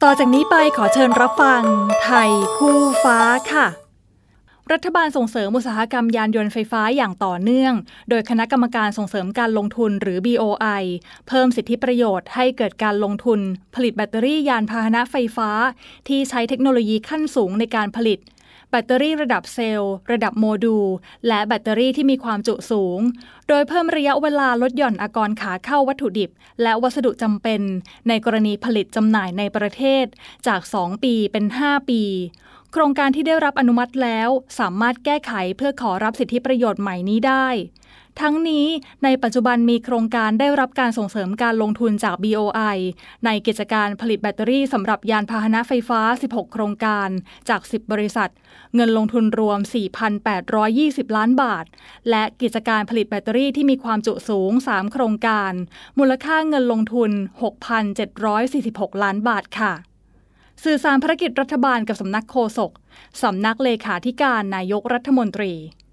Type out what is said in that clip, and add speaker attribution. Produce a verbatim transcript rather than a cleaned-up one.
Speaker 1: ต่อจากนี้ไปขอเชิญรับฟังไทยคู่ฟ้าค่ะรัฐบาลส่งเสริมอุตสาหกรรมยานยนต์ไฟฟ้าอย่างต่อเนื่องโดยคณะกรรมการส่งเสริมการลงทุนหรือ บี โอ ไอ เพิ่มสิทธิประโยชน์ให้เกิดการลงทุนผลิตแบตเตอรี่ยานพาหนะไฟฟ้าที่ใช้เทคโนโลยีขั้นสูงในการผลิตแบตเตอรี่ระดับเซลล์ระดับโมดูลและแบตเตอรี่ที่มีความจุสูงโดยเพิ่มระยะเวลาลดหย่อนอากรขาเข้าวัตถุดิบและวัสดุจำเป็นในกรณีผลิตจำหน่ายในประเทศจากสองปีเป็นห้าปีโครงการที่ได้รับอนุมัติแล้วสามารถแก้ไขเพื่อขอรับสิทธิประโยชน์ใหม่นี้ได้ทั้งนี้ในปัจจุบันมีโครงการได้รับการส่งเสริมการลงทุนจาก บี โอ ไอ ในกิจการผลิตแบตเตอรี่สำหรับยานพาหนะไฟฟ้าสิบหกโครงการจากสิบบริษัทเงินลงทุนรวม สี่พันแปดร้อยยี่สิบ ล้านบาทและกิจการผลิตแบตเตอรี่ที่มีความจุสูงสามโครงการมูลค่าเงินลงทุน หกพันเจ็ดร้อยสี่สิบหก ล้านบาทค่ะสื่อสารภารกิจรัฐบาลกับสำนักโฆษกสำนักเลขาธิการนายกรัฐมนตรี